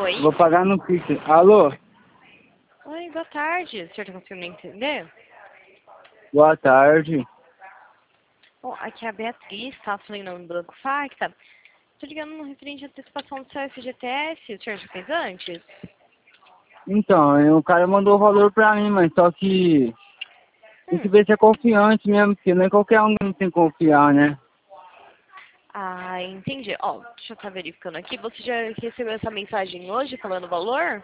Oi? Vou pagar no Pix. Alô? Oi, boa tarde. O senhor tá conseguindo me entender? Boa tarde. Bom, aqui é a Beatriz, tá? Falando em nome do Banco Facta. Tô ligando no referente à antecipação do seu FGTS. O senhor já fez antes? Então, o cara mandou o valor pra mim, mas só que tem que ver se é confiante mesmo, porque não é qualquer um que não tem que confiar, né? Ah, entendi. Ó, deixa eu estar verificando aqui. Você já recebeu essa mensagem hoje falando o valor?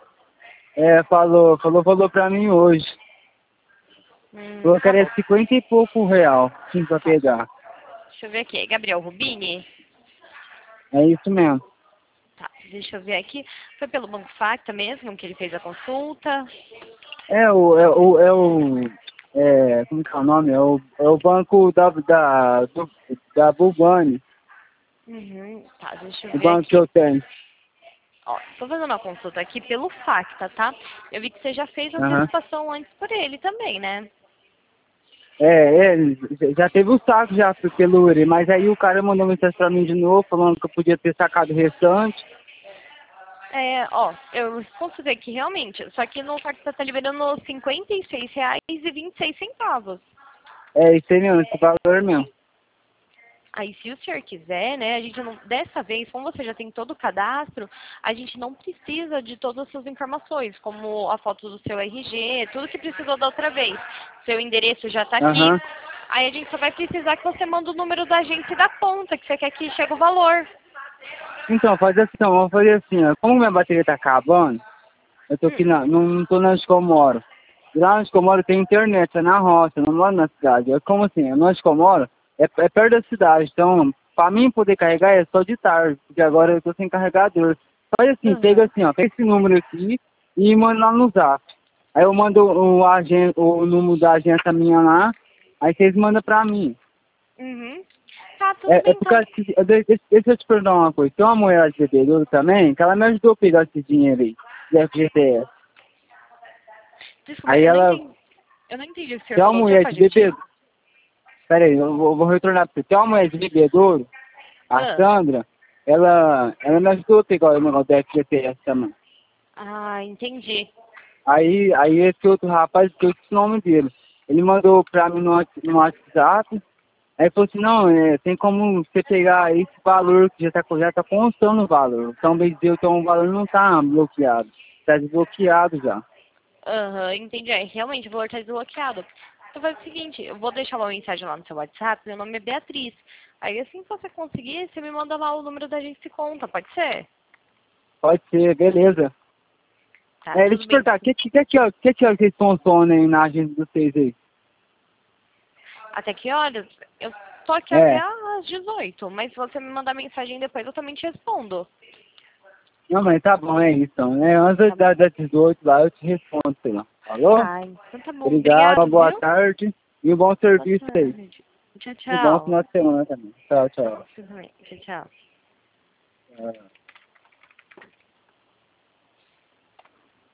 Falou pra mim hoje. Falou que Tá era bom. 50 e pouco real, sim, pra Tá. pegar. Deixa eu ver aqui. Gabriel Rubini? É isso mesmo. Tá, deixa eu ver aqui. Foi pelo Banco Facta mesmo que ele fez a consulta? Como que é o nome? É o banco da Bubani, Tá, deixa eu o ver banco que aqui. eu tenho. Ó, tô fazendo uma consulta aqui pelo Facta, tá? Eu vi que você já fez Aham. antecipação antes por ele também, né? Já teve o saco já pelo Uri, mas aí o cara mandou mensagem pra mim de novo, falando que eu podia ter sacado o restante. Ó, eu consultei aqui realmente, só que no Facta tá liberando R$ 56,26. É isso aí mesmo, esse valor mesmo. Aí, se o senhor quiser, né, a gente não, dessa vez, como você já tem todo o cadastro, a gente não precisa de todas as suas informações, como a foto do seu RG, tudo que precisou da outra vez. Seu endereço já está aqui. Aham. Aí a gente só vai precisar que você manda o número da agência e da conta, que você quer que chegue o valor. Então, vamos fazer assim, ó. Como minha bateria tá acabando, eu tô aqui Hum, não tô na onde que eu moro. E lá onde que eu moro tem internet, é na roça, eu não moro na cidade. É como assim, onde que eu moro é perto da cidade, então pra mim poder carregar é só de tarde, porque agora eu tô sem carregador. Faz assim, pega Aham. assim, ó, pega esse número aqui e manda lá no zap. Aí eu mando o número da agência minha lá, aí vocês mandam pra mim. Uhum. Tá, tudo É bem porque então. deixa eu te perguntar uma coisa. Tem uma mulher de bebedouro também, que ela me ajudou a pegar esse dinheiro aí, do FGTS. Desculpa, Aí ela, eu não entendi o que o senhor tem uma falou. Você mulher de pode repetir? bebedouro. Pera aí, eu vou retornar pra você. Tem uma mulher de bebedouro, a Ah, Sandra, ela me ajudou a pegar o negócio do FGTS também. entendi. Aí esse outro rapaz, que eu esqueci o nome dele, ele mandou pra mim no WhatsApp. Aí falou assim, não, tem como você pegar esse valor que já tá constando o valor. Então, bem dizer, então o valor não tá bloqueado. Tá desbloqueado já. Aham, entendi. Realmente, o valor está desbloqueado. Então faz o seguinte, eu vou deixar uma mensagem lá no seu WhatsApp, meu nome é Beatriz. Aí assim que você conseguir, você me manda lá o número da agência e conta, pode ser? Pode ser, beleza. Tá, Deixa eu tudo te bem. perguntar, que hora vocês funcionam aí na agência de vocês aí? Até que horas? Eu tô aqui até É. às 18, mas se você me mandar mensagem depois, eu também te respondo. Não, mas tá bom, é isso então. Antes Tá bom. das 18 lá, eu te respondo, sei lá. Falou? Tá, então tá bom. Obrigado, uma Obrigado, boa viu? tarde e um bom Boa serviço aí. tarde. Tchau, E bom tchau. final de semana também. Tchau, tchau. Você também. Tchau, tchau. É.